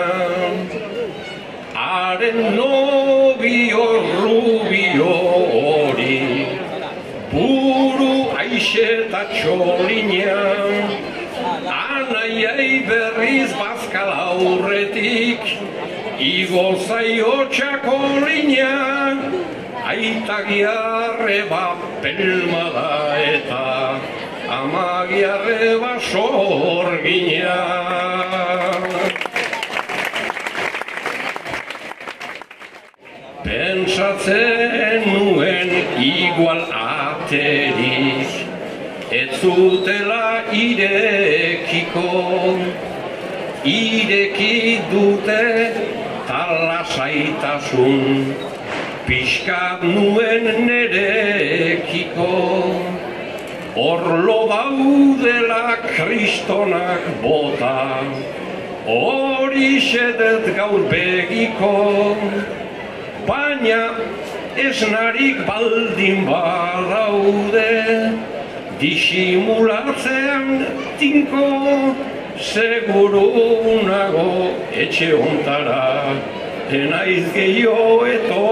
haren nobio rubio hori, buru aixe eta txolina, anaiai berriz bazkal aurretik, igo zaio txakolina, aita giarreba pelmada eta ama giarreba sorgina. Pentsatzen nuen igual aterik, ez zutela irekiko, ireki dute talasaitasun, pixkat nuen nerekiko, orlo daudela kristonak bota, hori xedet gaur begiko, baina esnarik baldin badaude, disimulatzean tinko, seguru nago etxe ontara, enaiz gehiago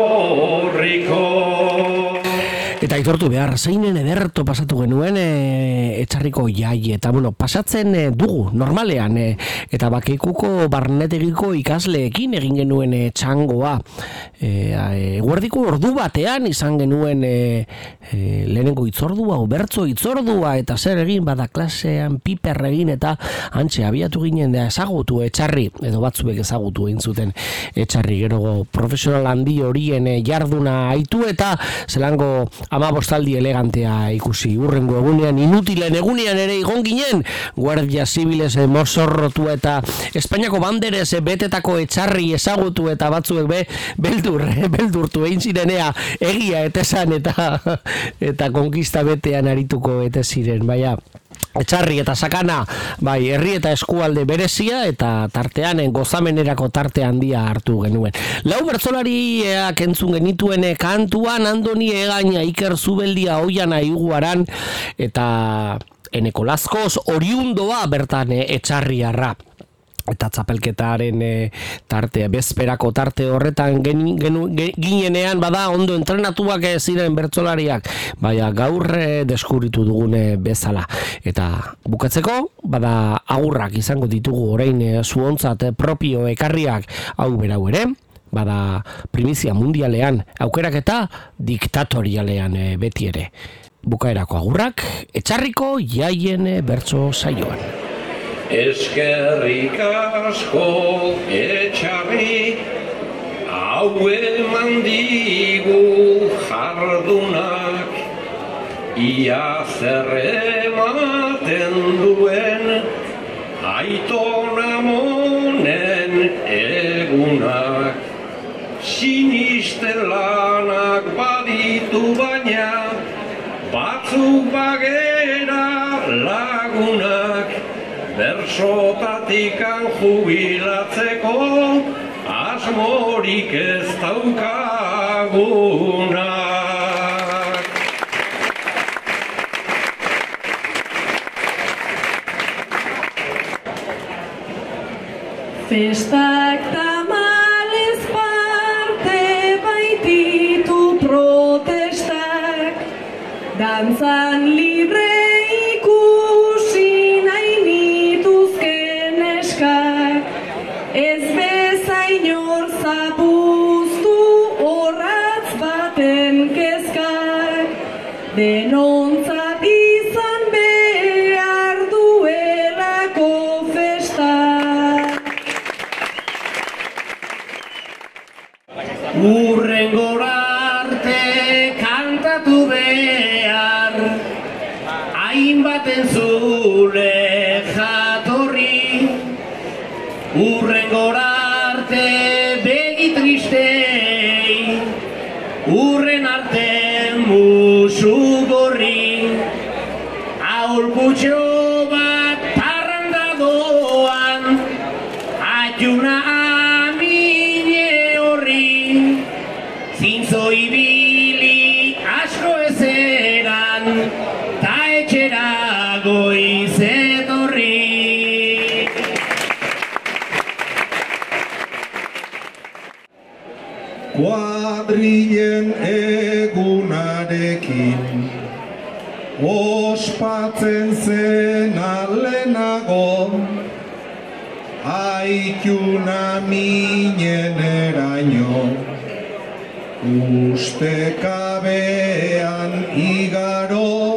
etorriko. Eta aitortu behar, zeinen ederto pasatu genuen e, Etxarriko jai, eta bueno, pasatzen e, dugu, normalean, e, eta Bakeikuko barnetegiko ikasleekin egin genuen e, txangoa. E, e, guardiko ordu batean izan genuen e, e, lehenengo itzordua, o bertso itzordua, eta zer egin bada klasean piper egin, eta antxe abiatu ginen da ezagutu Etxarri, edo batzuek ezagutu egin zuten Etxarri, gero profesional handi horien e, jarduna aitu, eta zelango amabostaldi elegantea ikusi. Urrengo egunean, inutilen egunean ere igon ginen, Guardia Zibilez mozorrotu eta Espainiako banderez betetako Etxarri ezagutu eta batzuek be, beldur, beldurtu egin zirenea egia etesan eta eta konkista betean arituko ete ziren, baina Etxarri eta sakana, bai, herri eta eskualde berezia eta tartean gozamenerako tarte handia hartu genuen. Lau bertsolariak entzun genituen kantuan Andoni Egaña, Iker Zubeldia, Oiana Iguaran eta Eneko Lazkoz oriundoa bertan Etxarriarra. Eta txapelketaren e, tarte, bezperako tarte horretan gen, gen, gen, ginenean bada ondo entrenatuak ziren bertsolariak, baina gaur e, deskubritu dugune bezala. Eta bukatzeko, bada agurrak izango ditugu orain e, zuontzat e, propio ekarriak hau berau ere, bada primizia mundialean, aukeraketa diktatorialean e, beti ere. Bukaerako agurrak, etxarriko jaien bertso saioan. Eskerrik asko etxarri, hau eman digu jardunak, ia zer ematen duen aitona monen egunak. Sinisten lanak baditu baina, batzuk bagera lagunak, bersotatikan jubilatzeko asmorik ez daukagunak. Festak tamalez parte baititu protestak, dantzan libre ikusi nahi nituzken eskak, ez bezain hor zapuztu horratz baten kezkak, denontzat izan behar duelako festak. Urrengora arte kantatu behar, hainbaten zule jatorri. Urrengora arte begi tristei, urren arte musu gorri. Aholkutxo bat parranda doan, atxuna zintzo ibili asko ezeran, ta etxera goiz etorri. Kuadrilen egunarekin ospatzen zen alenago, aituna minen eraino, ustekabean igaro,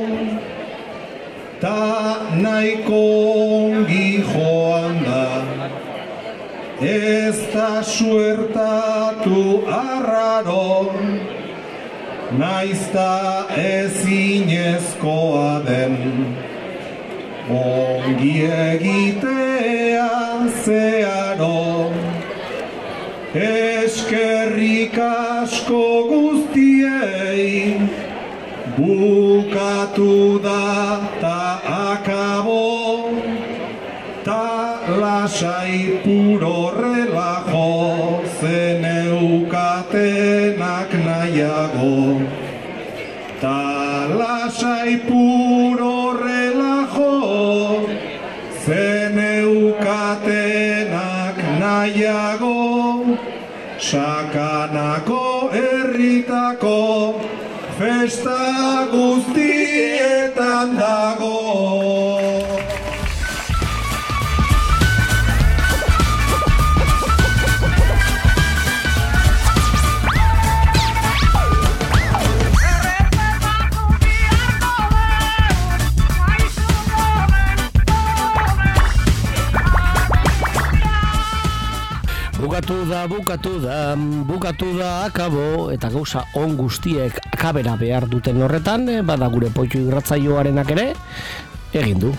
ta nahiko ongi joan da, ez da suertatu arraro, naizta ezinezkoa den, ongi egitea zeharo. Eskerrik asko guztiei, bukatu da ta akabo, ta lasai puro relajo, zeneukatenak nahiago. Ta lasai puro relajo, zeneukatenak nahiago. Sakanako herritako festa guztietan dago. Bukatu da, bukatu da, bukatu da, akabo, eta gauza on guztiek akabera behar duten horretan, bada gure poitu irratzaioarenak ere, egin du.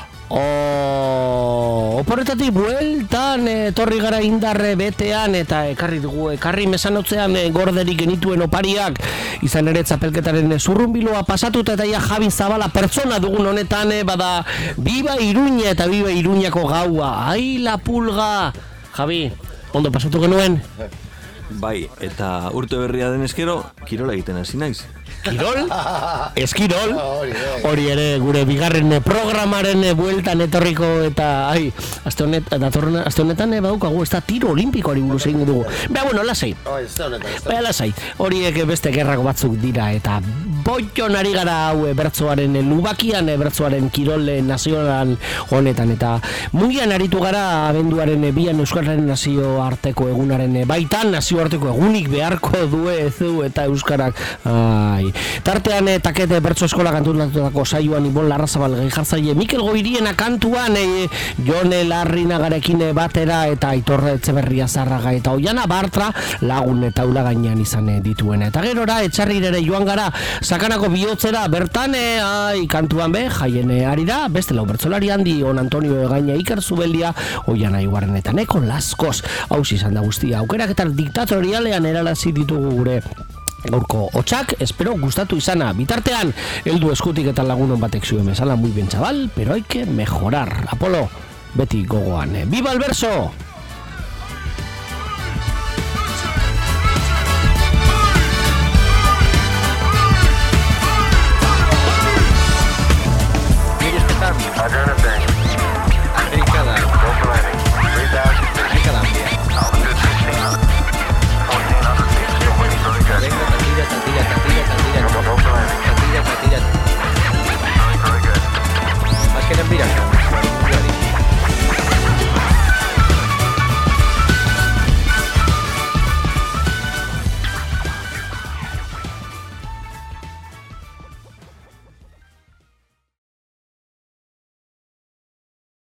O, oporretatik bueltan, etorri gara indarre betean, eta ekarri dugu, ekarri mesanotzean gorderik genituen opariak, izan ere txapelketaren zurrunbiloa pasatuta eta ia Javi Zabala pertsona dugun honetan, bada Biba Iruña eta Biba Iruñako gaua, ai la pulga, Javi. Ondo pasatu genuen? Bai, eta urte berria den eskero, kirola egiten hasi naiz. Kirol? Eskirol? Hori ere, gure bigarren programaren bueltan etorriko eta, ai, aste honetan badaukagu, ez da tiro olimpikoari buruz egin dugu. Beha, bueno, lasai. Beha, lasai. Horiek beste gerrako batzuk dira eta poiton ari gara hau bertzoaren lubakian, bertzoaren kirole nazional honetan, eta mungian aritu gara abenduaren bian Euskararen nazio arteko egunaren baitan, nazio arteko egunik beharko due ezu eta Euskarak. Ai. Tartean takete bertso eskola kantutatutako saioan Ibon Larrazabal jartzaile Mikel Goiriena kantuan, e, Jone Larrinagarekin batera eta Aitor Etxeberria Zarraga eta Oiana Bartra lagun eta ula gainean izan dituena. Eta gerora etxarrirere joan gara sakanako bihotzera bertan, e, ai, kantuan be, jaien ari da, beste lau bertsolari handi, On Antonio Egaina, Iker Zubeldia, Oiana Ibarren eta Neko Laskoz. Hauz izan da guztia, aukerak eta diktatorialean eralazi ditugu gure gaurko hotxak, espero gustatu izana. Bitartean, heldu eskutik eta lagunon batek zuen bezala, muy bien chaval, pero hay que mejorar. Apolo, beti gogoan. ¡Viva el verso! Identity.